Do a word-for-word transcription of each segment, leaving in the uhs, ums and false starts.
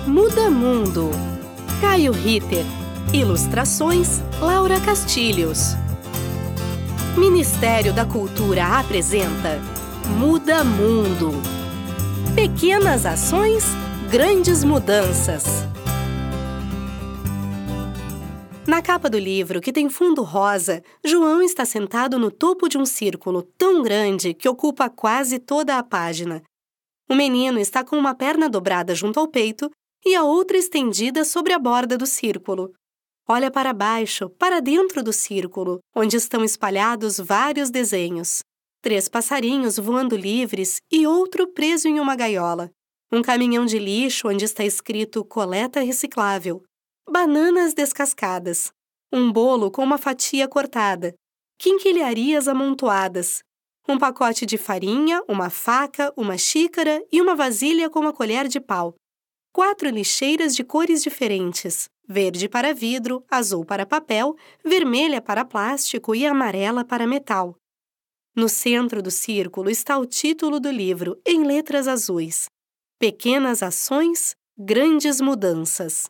Muda Mundo. Caio Ritter. Ilustrações, Laura Castilhos. Ministério da Cultura apresenta Muda Mundo. Pequenas ações, grandes mudanças. Na capa do livro, que tem fundo rosa, João está sentado no topo de um círculo tão grande que ocupa quase toda a página. O menino está com uma perna dobrada junto ao peito e a outra estendida sobre a borda do círculo. Olha para baixo, para dentro do círculo, onde estão espalhados vários desenhos. Três passarinhos voando livres e outro preso em uma gaiola. Um caminhão de lixo onde está escrito coleta reciclável. Bananas descascadas. Um bolo com uma fatia cortada. Quinquilharias amontoadas. Um pacote de farinha, uma faca, uma xícara e uma vasilha com uma colher de pau. Quatro lixeiras de cores diferentes. Verde para vidro, azul para papel, vermelha para plástico e amarela para metal. No centro do círculo está o título do livro, em letras azuis. Pequenas ações, grandes mudanças.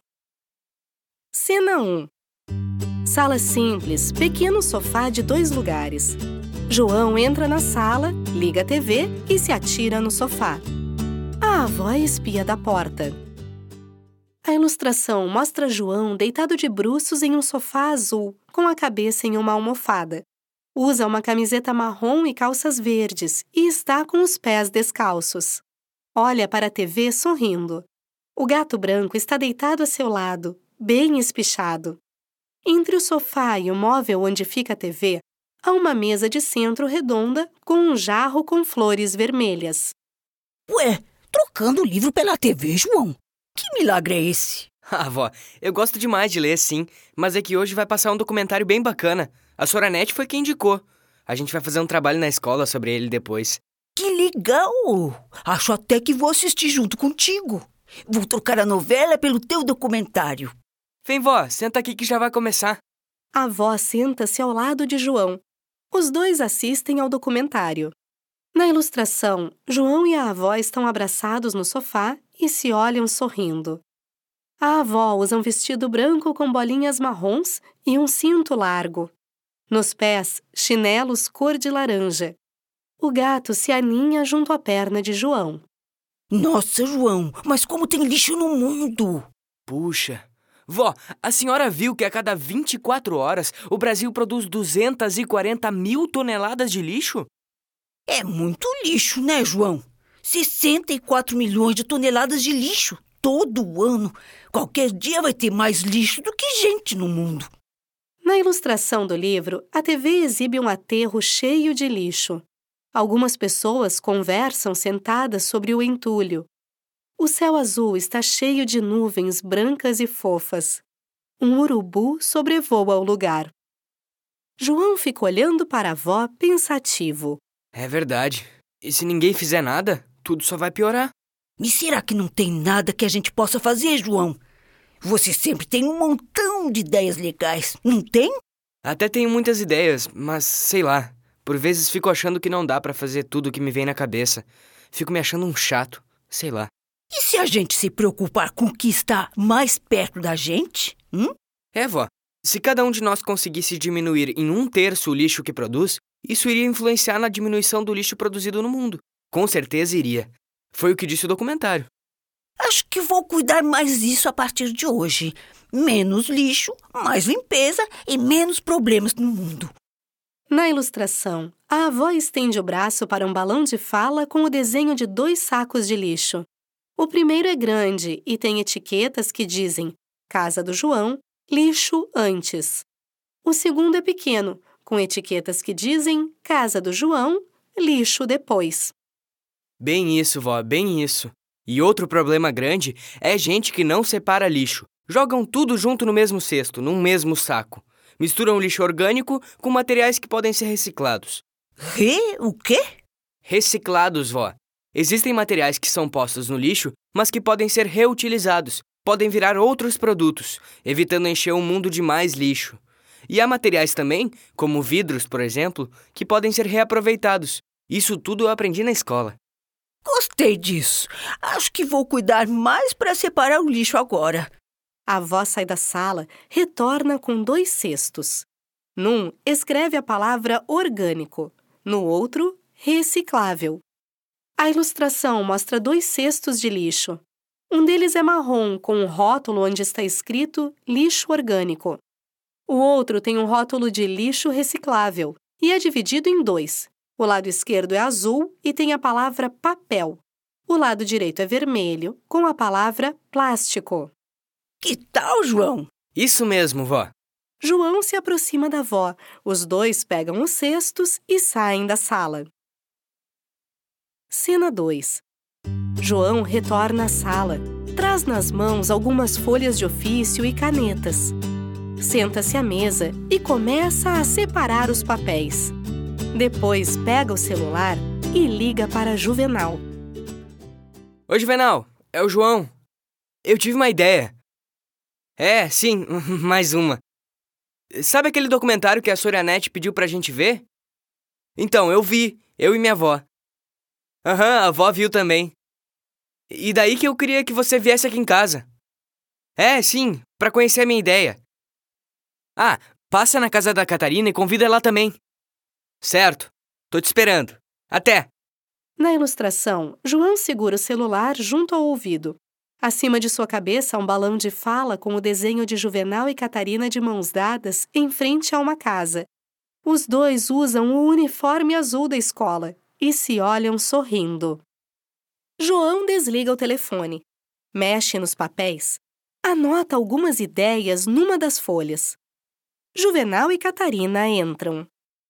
Cena um. Sala simples, pequeno sofá de dois lugares. João entra na sala, liga a T V e se atira no sofá. A avó espia da porta. A ilustração mostra João deitado de bruços em um sofá azul, com a cabeça em uma almofada. Usa uma camiseta marrom e calças verdes e está com os pés descalços. Olha para a T V sorrindo. O gato branco está deitado a seu lado, bem espichado. Entre o sofá e o móvel onde fica a T V, há uma mesa de centro redonda com um jarro com flores vermelhas. Ué, trocando o livro pela T V, João? Que milagre é esse? Ah, vó, eu gosto demais de ler, sim, mas é que hoje vai passar um documentário bem bacana. A Soranete foi quem indicou. A gente vai fazer um trabalho na escola sobre ele depois. Que legal! Acho até que vou assistir junto contigo. Vou trocar a novela pelo teu documentário. Vem, vó, senta aqui que já vai começar. A avó senta-se ao lado de João. Os dois assistem ao documentário. Na ilustração, João e a avó estão abraçados no sofá e se olham sorrindo. A avó usa um vestido branco com bolinhas marrons e um cinto largo. Nos pés, chinelos cor de laranja. O gato se aninha junto à perna de João. Nossa, João, mas como tem lixo no mundo! Puxa! Vó, a senhora viu que a cada vinte e quatro horas o Brasil produz duzentas e quarenta mil toneladas de lixo? É muito lixo, né, João? sessenta e quatro milhões de toneladas de lixo todo ano. Qualquer dia vai ter mais lixo do que gente no mundo. Na ilustração do livro, a T V exibe um aterro cheio de lixo. Algumas pessoas conversam sentadas sobre o entulho. O céu azul está cheio de nuvens brancas e fofas. Um urubu sobrevoa o lugar. João fica olhando para a avó pensativo. É verdade. E se ninguém fizer nada, tudo só vai piorar. E será que não tem nada que a gente possa fazer, João? Você sempre tem um montão de ideias legais, não tem? Até tenho muitas ideias, mas sei lá. Por vezes fico achando que não dá pra fazer tudo o que me vem na cabeça. Fico me achando um chato, sei lá. E se a gente se preocupar com o que está mais perto da gente? Hum? É, vó. Se cada um de nós conseguisse diminuir em um terço o lixo que produz, isso iria influenciar na diminuição do lixo produzido no mundo. Com certeza iria. Foi o que disse o documentário. Acho que vou cuidar mais disso a partir de hoje. Menos lixo, mais limpeza e menos problemas no mundo. Na ilustração, a avó estende o braço para um balão de fala com o desenho de dois sacos de lixo. O primeiro é grande e tem etiquetas que dizem Casa do João, lixo antes. O segundo é pequeno, com etiquetas que dizem Casa do João, lixo depois. Bem isso, vó, bem isso. E outro problema grande é gente que não separa lixo. Jogam tudo junto no mesmo cesto, num mesmo saco. Misturam lixo orgânico com materiais que podem ser reciclados. Re? O quê? Reciclados, vó. Existem materiais que são postos no lixo, mas que podem ser reutilizados. Podem virar outros produtos, evitando encher o mundo de mais lixo. E há materiais também, como vidros, por exemplo, que podem ser reaproveitados. Isso tudo eu aprendi na escola. Gostei disso. Acho que vou cuidar mais para separar o lixo agora. A avó sai da sala, retorna com dois cestos. Num, escreve a palavra orgânico. No outro, reciclável. A ilustração mostra dois cestos de lixo. Um deles é marrom, com um rótulo onde está escrito lixo orgânico. O outro tem um rótulo de lixo reciclável e é dividido em dois. O lado esquerdo é azul e tem a palavra papel. O lado direito é vermelho, com a palavra plástico. Que tal, João? Isso mesmo, vó. João se aproxima da avó. Os dois pegam os cestos e saem da sala. Cena dois. João retorna à sala. Traz nas mãos algumas folhas de ofício e canetas. Senta-se à mesa e começa a separar os papéis. Depois pega o celular e liga para Juvenal. Oi, Juvenal. É o João. Eu tive uma ideia. É, sim, mais uma. Sabe aquele documentário que a Sorianete pediu pra gente ver? Então, eu vi, eu e minha avó. Aham, a avó viu também. E daí que eu queria que você viesse aqui em casa. É, sim, pra conhecer a minha ideia. Ah, passa na casa da Catarina e convida ela também. Certo, tô te esperando. Até! Na ilustração, João segura o celular junto ao ouvido. Acima de sua cabeça, um balão de fala com o desenho de Juvenal e Catarina de mãos dadas em frente a uma casa. Os dois usam o uniforme azul da escola e se olham sorrindo. João desliga o telefone, mexe nos papéis, anota algumas ideias numa das folhas. Juvenal e Catarina entram.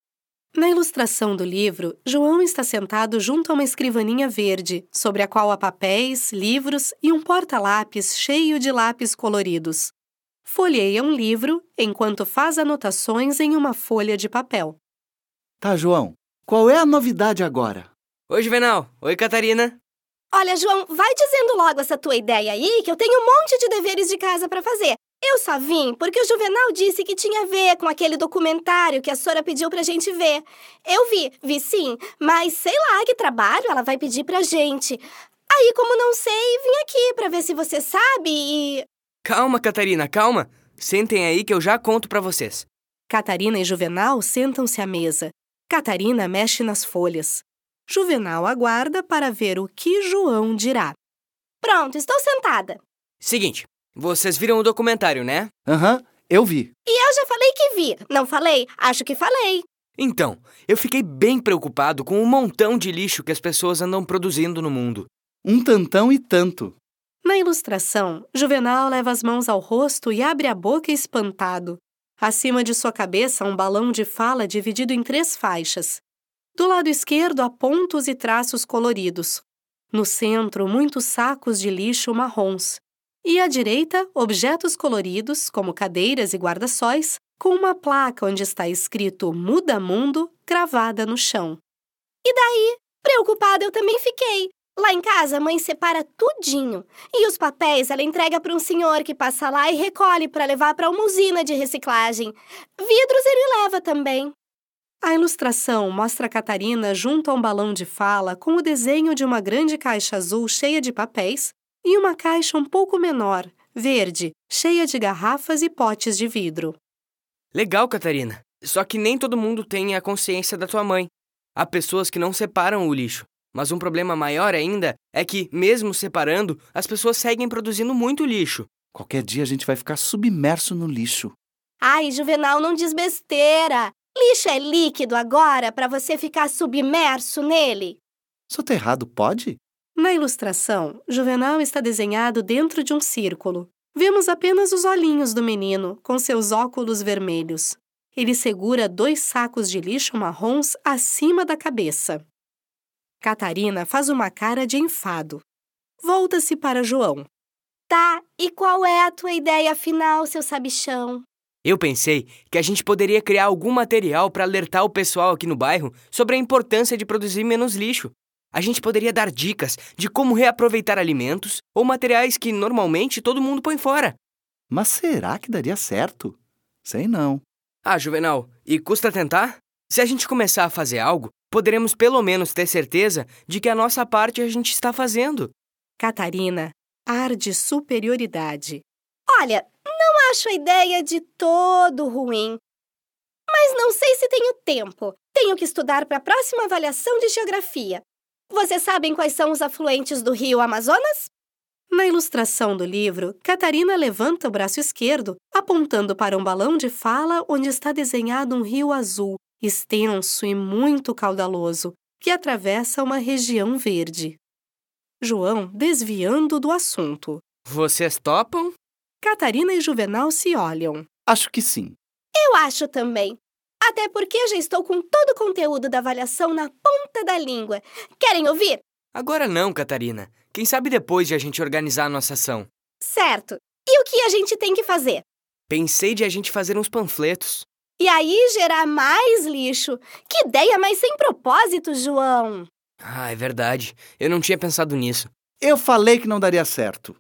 Na ilustração do livro, João está sentado junto a uma escrivaninha verde, sobre a qual há papéis, livros e um porta-lápis cheio de lápis coloridos. Folheia um livro enquanto faz anotações em uma folha de papel. Tá, João. Qual é a novidade agora? Oi, Juvenal. Oi, Catarina. Olha, João, vai dizendo logo essa tua ideia aí, que eu tenho um monte de deveres de casa para fazer. Eu só vim porque o Juvenal disse que tinha a ver com aquele documentário que a Sora pediu pra gente ver. Eu vi, vi sim, mas sei lá que trabalho ela vai pedir pra gente. Aí, como não sei, vim aqui pra ver se você sabe e... Calma, Catarina, calma. Sentem aí que eu já conto pra vocês. Catarina e Juvenal sentam-se à mesa. Catarina mexe nas folhas. Juvenal aguarda para ver o que João dirá. Pronto, estou sentada. Seguinte, vocês viram o documentário, né? Aham, uhum, eu vi. E eu já falei que vi. Não falei? Acho que falei. Então, eu fiquei bem preocupado com o montão de lixo que as pessoas andam produzindo no mundo. Um tantão e tanto. Na ilustração, Juvenal leva as mãos ao rosto e abre a boca espantado. Acima de sua cabeça, um balão de fala dividido em três faixas. Do lado esquerdo, há pontos e traços coloridos. No centro, muitos sacos de lixo marrons. E à direita, objetos coloridos, como cadeiras e guarda-sóis, com uma placa onde está escrito Muda Mundo cravada no chão. E daí? Preocupada eu também fiquei. Lá em casa, a mãe separa tudinho. E os papéis ela entrega para um senhor que passa lá e recolhe para levar para uma usina de reciclagem. Vidros ele leva também. A ilustração mostra a Catarina junto a um balão de fala com o desenho de uma grande caixa azul cheia de papéis e uma caixa um pouco menor, verde, cheia de garrafas e potes de vidro. Legal, Catarina. Só que nem todo mundo tem a consciência da tua mãe. Há pessoas que não separam o lixo. Mas um problema maior ainda é que, mesmo separando, as pessoas seguem produzindo muito lixo. Qualquer dia a gente vai ficar submerso no lixo. Ai, Juvenal, não diz besteira. Lixo é líquido agora para você ficar submerso nele? Soterrado pode? Na ilustração, Juvenal está desenhado dentro de um círculo. Vemos apenas os olhinhos do menino, com seus óculos vermelhos. Ele segura dois sacos de lixo marrons acima da cabeça. Catarina faz uma cara de enfado. Volta-se para João. Tá, e qual é a tua ideia final, seu sabichão? Eu pensei que a gente poderia criar algum material para alertar o pessoal aqui no bairro sobre a importância de produzir menos lixo. A gente poderia dar dicas de como reaproveitar alimentos ou materiais que normalmente todo mundo põe fora. Mas será que daria certo? Sei não. Ah, Juvenal, e custa tentar? Se a gente começar a fazer algo, poderemos pelo menos ter certeza de que a nossa parte a gente está fazendo. Catarina, ar de superioridade. Olha, não acho a ideia de todo ruim. Mas não sei se tenho tempo. Tenho que estudar para a próxima avaliação de geografia. Vocês sabem quais são os afluentes do rio Amazonas? Na ilustração do livro, Catarina levanta o braço esquerdo, apontando para um balão de fala onde está desenhado um rio azul, extenso e muito caudaloso, que atravessa uma região verde. João desviando do assunto. Vocês topam? Catarina e Juvenal se olham. Acho que sim. Eu acho também. Até porque já estou com todo o conteúdo da avaliação na ponta da língua. Querem ouvir? Agora não, Catarina. Quem sabe depois de a gente organizar a nossa ação. Certo. E o que a gente tem que fazer? Pensei de a gente fazer uns panfletos. E aí gerar mais lixo. Que ideia mais sem propósito, João. Ah, é verdade. Eu não tinha pensado nisso. Eu falei que não daria certo.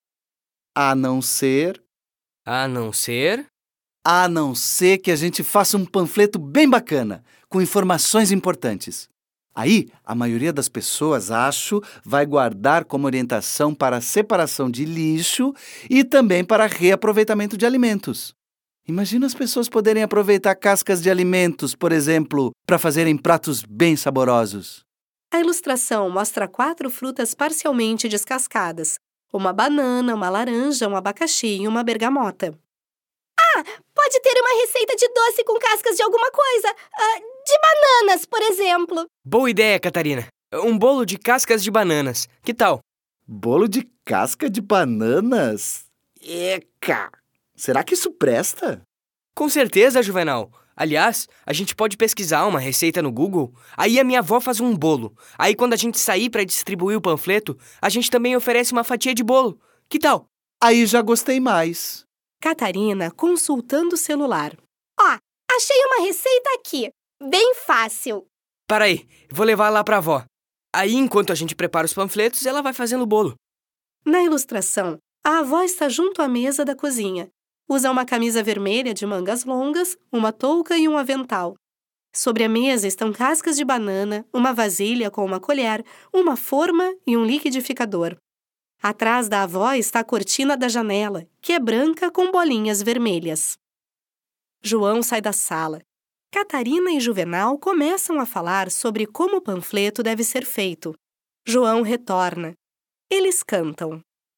A não ser... A não ser... A não ser que a gente faça um panfleto bem bacana, com informações importantes. Aí, a maioria das pessoas, acho, vai guardar como orientação para a separação de lixo e também para reaproveitamento de alimentos. Imagina as pessoas poderem aproveitar cascas de alimentos, por exemplo, para fazerem pratos bem saborosos. A ilustração mostra quatro frutas parcialmente descascadas. Uma banana, uma laranja, um abacaxi e uma bergamota. Ah, pode ter uma receita de doce com cascas de alguma coisa. Uh, de bananas, por exemplo. Boa ideia, Catarina. Um bolo de cascas de bananas. Que tal? Bolo de casca de bananas? Eca! Será que isso presta? Com certeza, Juvenal. Aliás, a gente pode pesquisar uma receita no Google. Aí a minha avó faz um bolo. Aí quando a gente sair para distribuir o panfleto, a gente também oferece uma fatia de bolo. Que tal? Aí já gostei mais. Catarina consultando o celular. Ó, achei uma receita aqui. Bem fácil. Para aí, vou levar lá pra avó. Aí, enquanto a gente prepara os panfletos, ela vai fazendo o bolo. Na ilustração, a avó está junto à mesa da cozinha. Usa uma camisa vermelha de mangas longas, uma touca e um avental. Sobre a mesa estão cascas de banana, uma vasilha com uma colher, uma forma e um liquidificador. Atrás da avó está a cortina da janela, que é branca com bolinhas vermelhas. João sai da sala. Catarina e Juvenal começam a falar sobre como o panfleto deve ser feito. João retorna. Eles cantam.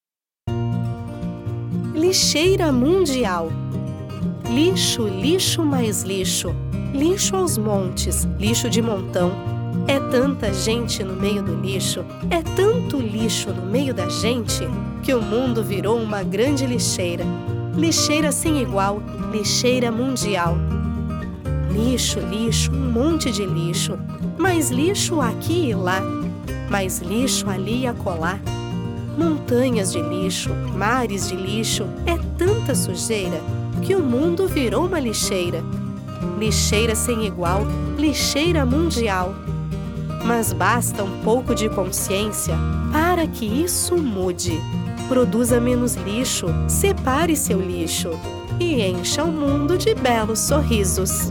Lixeira mundial. Lixo, lixo mais lixo. Lixo aos montes, lixo de montão. É tanta gente no meio do lixo, é tanto lixo no meio da gente, que o mundo virou uma grande lixeira. Lixeira sem igual, lixeira mundial. Lixo, lixo, um monte de lixo, mais lixo aqui e lá, mais lixo ali e acolá. Montanhas de lixo, mares de lixo, é tanta sujeira, que o mundo virou uma lixeira. Lixeira sem igual, lixeira mundial. Mas basta um pouco de consciência para que isso mude. Produza menos lixo, separe seu lixo e encha o mundo de belos sorrisos.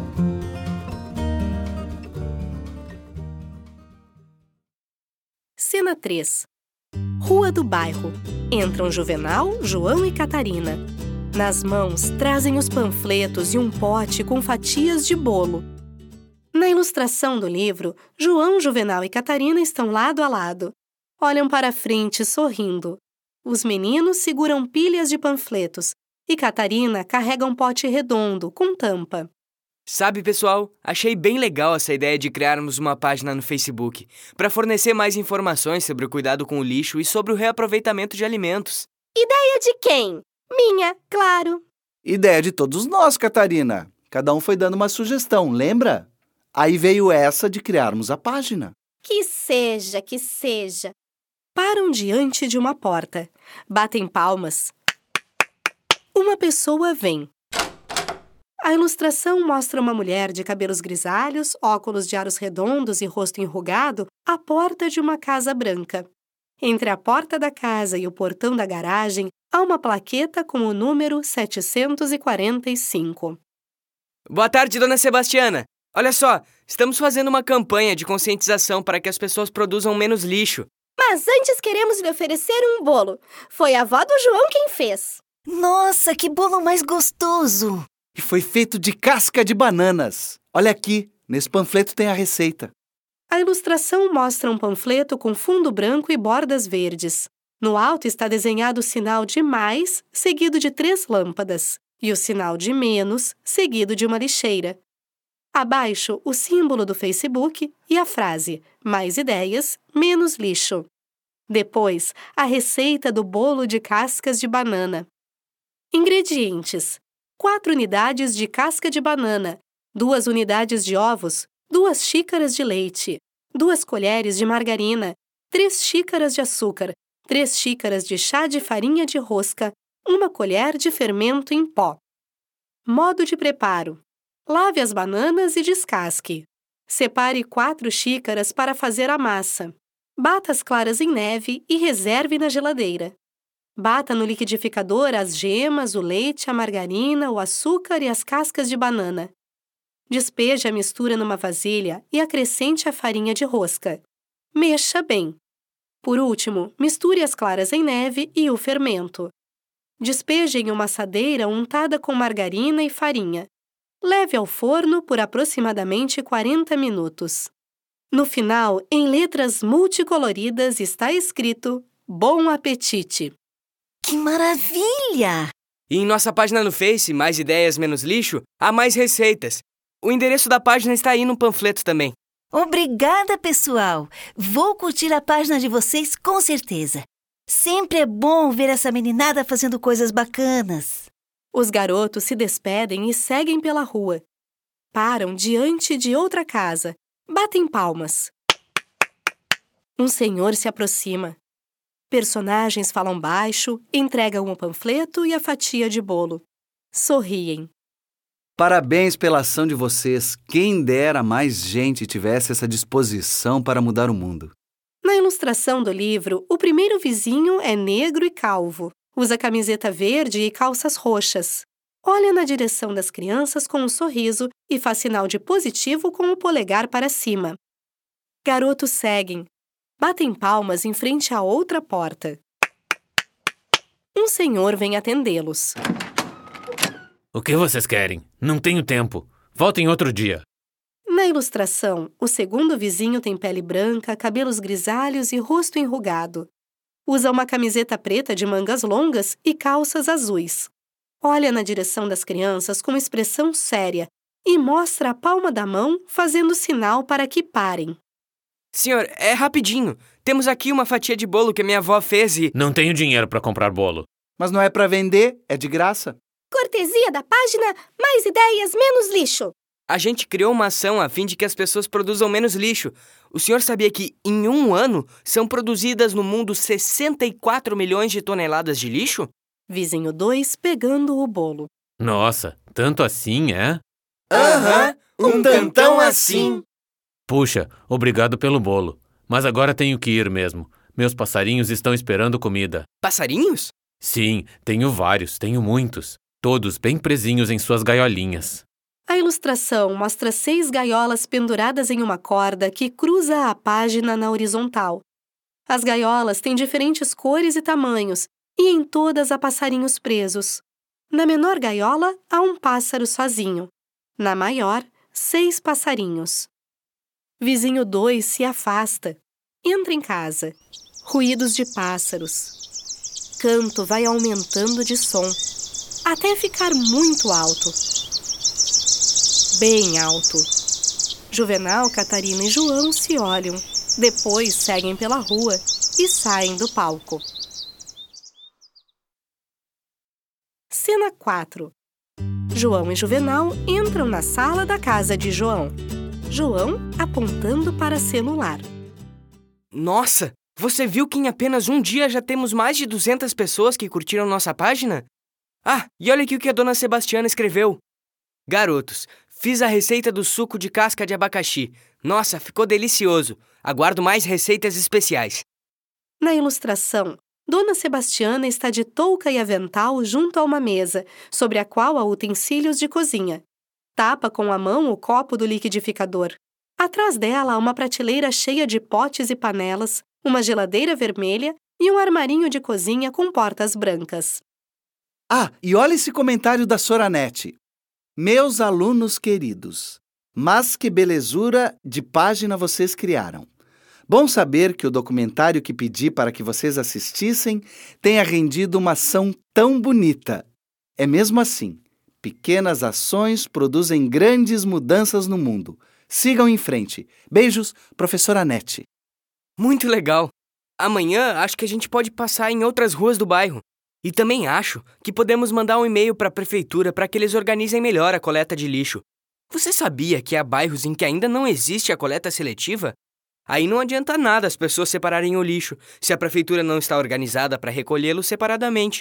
Cena três. Rua do bairro. Entram Juvenal, João e Catarina. Nas mãos, trazem os panfletos e um pote com fatias de bolo. Na ilustração do livro, João, Juvenal e Catarina estão lado a lado. Olham para a frente, sorrindo. Os meninos seguram pilhas de panfletos e Catarina carrega um pote redondo, com tampa. Sabe, pessoal, achei bem legal essa ideia de criarmos uma página no Facebook para fornecer mais informações sobre o cuidado com o lixo e sobre o reaproveitamento de alimentos. Ideia de quem? Minha, claro. Ideia de todos nós, Catarina. Cada um foi dando uma sugestão, lembra? Aí veio essa de criarmos a página. Que seja, que seja. Param diante de uma porta. Batem palmas. Uma pessoa vem. A ilustração mostra uma mulher de cabelos grisalhos, óculos de aros redondos e rosto enrugado à porta de uma casa branca. Entre a porta da casa e o portão da garagem, há uma plaqueta com o número setecentos e quarenta e cinco. Boa tarde, dona Sebastiana. Olha só, estamos fazendo uma campanha de conscientização para que as pessoas produzam menos lixo. Mas antes queremos lhe oferecer um bolo. Foi a avó do João quem fez. Nossa, que bolo mais gostoso! E foi feito de casca de bananas. Olha aqui, nesse panfleto tem a receita. A ilustração mostra um panfleto com fundo branco e bordas verdes. No alto está desenhado o sinal de mais, seguido de três lâmpadas, e o sinal de menos, seguido de uma lixeira. Abaixo, o símbolo do Facebook e a frase mais ideias, menos lixo. Depois, a receita do bolo de cascas de banana. Ingredientes: quatro unidades de casca de banana, duas unidades de ovos, duas xícaras de leite, duas colheres de margarina, três xícaras de açúcar, três xícaras de chá de farinha de rosca, uma colher de fermento em pó. Modo de preparo: lave as bananas e descasque. Separe quatro xícaras para fazer a massa. Bata as claras em neve e reserve na geladeira. Bata no liquidificador as gemas, o leite, a margarina, o açúcar e as cascas de banana. Despeje a mistura numa vasilha e acrescente a farinha de rosca. Mexa bem. Por último, misture as claras em neve e o fermento. Despeje em uma assadeira untada com margarina e farinha. Leve ao forno por aproximadamente quarenta minutos. No final, em letras multicoloridas, está escrito Bom Apetite! Que maravilha! E em nossa página no Face, Mais Ideias Menos Lixo, há mais receitas. O endereço da página está aí no panfleto também. Obrigada, pessoal! Vou curtir a página de vocês com certeza. Sempre é bom ver essa meninada fazendo coisas bacanas. Os garotos se despedem e seguem pela rua. Param diante de outra casa. Batem palmas. Um senhor se aproxima. Personagens falam baixo, entregam o panfleto e a fatia de bolo. Sorriem. Parabéns pela ação de vocês. Quem dera mais gente tivesse essa disposição para mudar o mundo. Na ilustração do livro, o primeiro vizinho é negro e calvo. Usa camiseta verde e calças roxas. Olha na direção das crianças com um sorriso e faz sinal de positivo com o polegar para cima. Garotos seguem. Batem palmas em frente a outra porta. Um senhor vem atendê-los. O que vocês querem? Não tenho tempo. Voltem outro dia. Na ilustração, o segundo vizinho tem pele branca, cabelos grisalhos e rosto enrugado. Usa uma camiseta preta de mangas longas e calças azuis. Olha na direção das crianças com expressão séria e mostra a palma da mão fazendo sinal para que parem. Senhor, é rapidinho. Temos aqui uma fatia de bolo que a minha avó fez e... Não tenho dinheiro para comprar bolo. Mas não é para vender, é de graça. Cortesia da página Mais Ideias Menos Lixo. A gente criou uma ação a fim de que as pessoas produzam menos lixo. O senhor sabia que, em um ano, são produzidas no mundo sessenta e quatro milhões de toneladas de lixo? Vizinho dois pegando o bolo. Nossa, tanto assim, é? Aham, um tantão assim. Puxa, obrigado pelo bolo. Mas agora tenho que ir mesmo. Meus passarinhos estão esperando comida. Passarinhos? Sim, tenho vários, tenho muitos. Todos bem presinhos em suas gaiolinhas. A ilustração mostra seis gaiolas penduradas em uma corda que cruza a página na horizontal. As gaiolas têm diferentes cores e tamanhos, e em todas há passarinhos presos. Na menor gaiola, há um pássaro sozinho. Na maior, seis passarinhos. Vizinho dois se afasta. Entra em casa. Ruídos de pássaros. Canto vai aumentando de som, até ficar muito alto. Bem alto. Juvenal, Catarina e João se olham, depois seguem pela rua e saem do palco. Cena quatro. João e Juvenal entram na sala da casa de João. João apontando para celular. Nossa, você viu que em apenas um dia já temos mais de duzentas pessoas que curtiram nossa página? Ah, e olha aqui o que a dona Sebastiana escreveu. Garotos, fiz a receita do suco de casca de abacaxi. Nossa, ficou delicioso. Aguardo mais receitas especiais. Na ilustração, Dona Sebastiana está de touca e avental junto a uma mesa, sobre a qual há utensílios de cozinha. Tapa com a mão o copo do liquidificador. Atrás dela há uma prateleira cheia de potes e panelas, uma geladeira vermelha e um armarinho de cozinha com portas brancas. Ah, e olha esse comentário da Soranete. Meus alunos queridos, mas que belezura de página vocês criaram. Bom saber que o documentário que pedi para que vocês assistissem tenha rendido uma ação tão bonita. É mesmo assim. Pequenas ações produzem grandes mudanças no mundo. Sigam em frente. Beijos, professora Anete. Muito legal. Amanhã acho que a gente pode passar em outras ruas do bairro. E também acho que podemos mandar um e-mail para a prefeitura para que eles organizem melhor a coleta de lixo. Você sabia que há bairros em que ainda não existe a coleta seletiva? Aí não adianta nada as pessoas separarem o lixo, se a prefeitura não está organizada para recolhê-lo separadamente.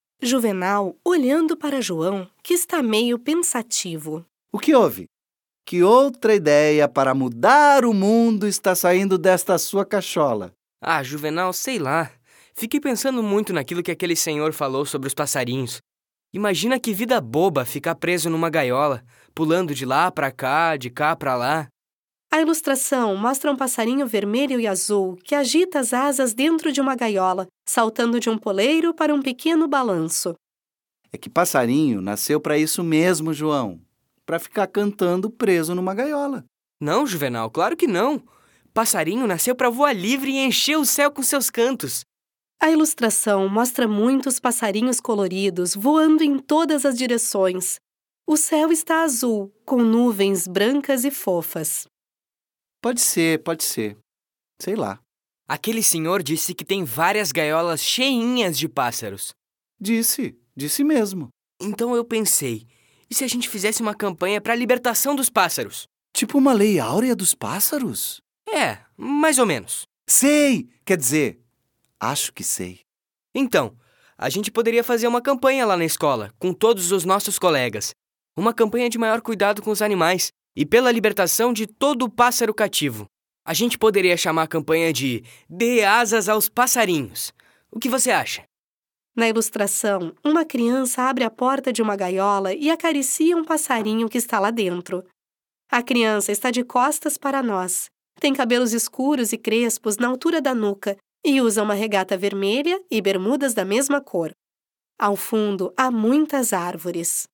Juvenal olhando para João, que está meio pensativo. O que houve? Que outra ideia para mudar o mundo está saindo desta sua cachola? Ah, Juvenal, sei lá. Fiquei pensando muito naquilo que aquele senhor falou sobre os passarinhos. Imagina que vida boba ficar preso numa gaiola, pulando de lá para cá, de cá para lá. A ilustração mostra um passarinho vermelho e azul que agita as asas dentro de uma gaiola, saltando de um poleiro para um pequeno balanço. É que passarinho nasceu para isso mesmo, João. Para ficar cantando preso numa gaiola. Não, Juvenal, claro que não. Passarinho nasceu para voar livre e encher o céu com seus cantos. A ilustração mostra muitos passarinhos coloridos voando em todas as direções. O céu está azul, com nuvens brancas e fofas. Pode ser, pode ser. Sei lá. Aquele senhor disse que tem várias gaiolas cheinhas de pássaros. Disse, disse mesmo. Então eu pensei, e se a gente fizesse uma campanha para a libertação dos pássaros? Tipo uma lei áurea dos pássaros? É, mais ou menos. Sei! Quer dizer, acho que sei. Então, a gente poderia fazer uma campanha lá na escola, com todos os nossos colegas. Uma campanha de maior cuidado com os animais e pela libertação de todo o pássaro cativo. A gente poderia chamar a campanha de Dê Asas aos Passarinhos. O que você acha? Na ilustração, uma criança abre a porta de uma gaiola e acaricia um passarinho que está lá dentro. A criança está de costas para nós. Tem cabelos escuros e crespos na altura da nuca e usa uma regata vermelha e bermudas da mesma cor. Ao fundo, há muitas árvores.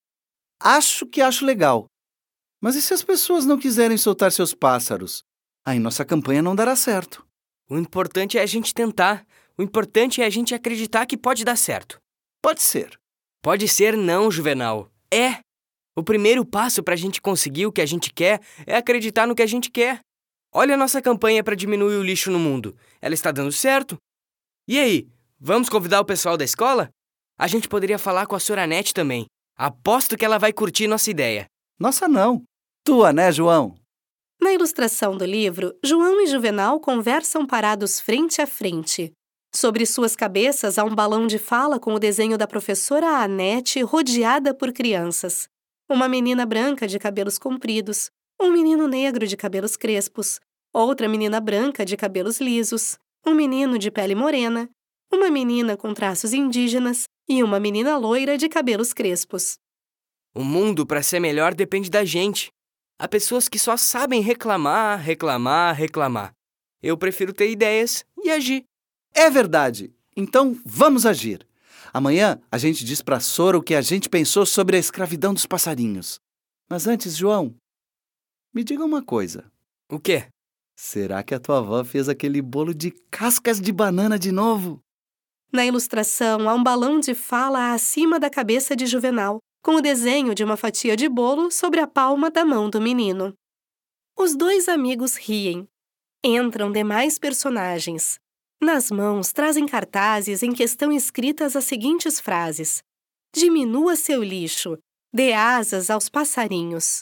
Acho que acho legal. Mas e se as pessoas não quiserem soltar seus pássaros? Aí nossa campanha não dará certo. O importante é a gente tentar. O importante é a gente acreditar que pode dar certo. Pode ser. Pode ser não, Juvenal. É. O primeiro passo para a gente conseguir o que a gente quer é acreditar no que a gente quer. Olha a nossa campanha para diminuir o lixo no mundo. Ela está dando certo? E aí, vamos convidar o pessoal da escola? A gente poderia falar com a senhora Anete também. Aposto que ela vai curtir nossa ideia. Nossa, não. Tua, né, João? Na ilustração do livro, João e Juvenal conversam parados frente a frente. Sobre suas cabeças há um balão de fala com o desenho da professora Anete rodeada por crianças. Uma menina branca de cabelos compridos, um menino negro de cabelos crespos, outra menina branca de cabelos lisos, um menino de pele morena, uma menina com traços indígenas e uma menina loira de cabelos crespos. O mundo, para ser melhor, depende da gente. Há pessoas que só sabem reclamar, reclamar, reclamar. Eu prefiro ter ideias e agir. É verdade. Então, vamos agir. Amanhã, a gente diz pra Sora o que a gente pensou sobre a escravidão dos passarinhos. Mas antes, João, me diga uma coisa. O quê? Será que a tua avó fez aquele bolo de cascas de banana de novo? Na ilustração, há um balão de fala acima da cabeça de Juvenal, com o desenho de uma fatia de bolo sobre a palma da mão do menino. Os dois amigos riem. Entram demais personagens. Nas mãos trazem cartazes em que estão escritas as seguintes frases: diminua seu lixo, dê asas aos passarinhos.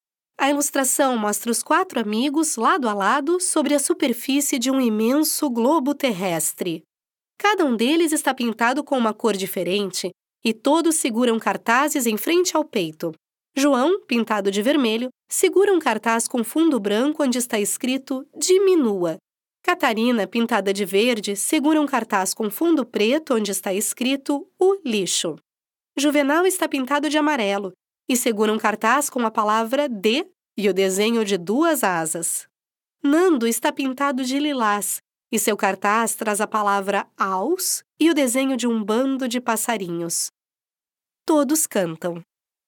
A ilustração mostra os quatro amigos lado a lado sobre a superfície de um imenso globo terrestre. Cada um deles está pintado com uma cor diferente e todos seguram cartazes em frente ao peito. João, pintado de vermelho, segura um cartaz com fundo branco onde está escrito diminua. Catarina, pintada de verde, segura um cartaz com fundo preto onde está escrito o lixo. Juvenal está pintado de amarelo e segura um cartaz com a palavra de e o desenho de duas asas. Nando está pintado de lilás e seu cartaz traz a palavra aos e o desenho de um bando de passarinhos. Todos cantam.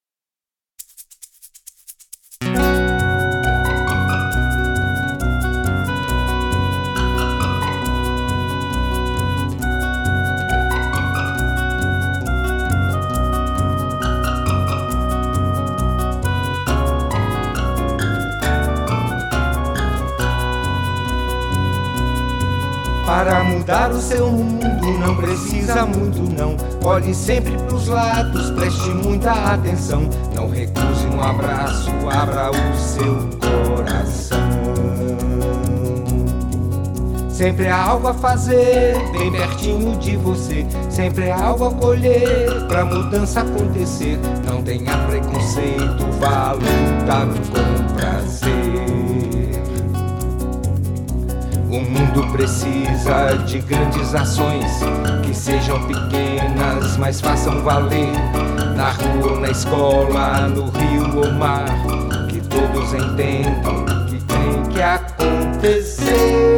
Para mudar o seu mundo não precisa muito não. Olhe sempre pros lados, preste muita atenção. Não recuse um abraço, abra o seu coração. Sempre há algo a fazer, bem pertinho de você. Sempre há algo a colher, pra mudança acontecer. Não tenha preconceito, vá lutar com prazer. O mundo precisa de grandes ações, que sejam pequenas, mas façam valer. Na rua, na escola, no rio ou mar, que todos entendam que tem que acontecer.